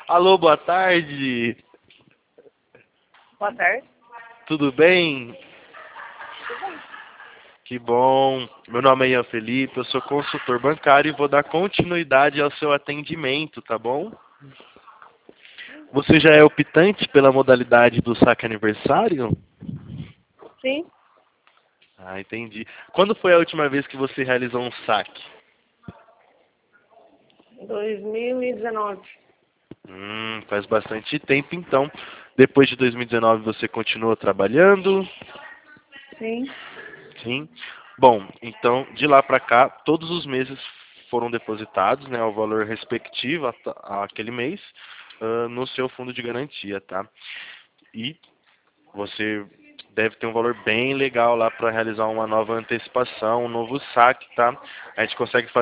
Alô, boa tarde. Boa tarde. Tudo bem? Tudo bem? Que bom. Meu nome é Ian Felipe, eu sou consultor bancário e vou dar continuidade ao seu atendimento, tá bom? Você já é optante pela modalidade do saque aniversário? Sim. Ah, entendi. Quando foi a última vez que você realizou um saque? 2019. Faz bastante tempo, então. Depois de 2019 você continuou trabalhando? Sim. Sim. Bom, então de lá para cá, todos os meses foram depositados, né, o valor respectivo àquele mês, no seu fundo de garantia, tá? E você deve ter um valor bem legal lá para realizar uma nova antecipação, um novo saque, tá? A gente consegue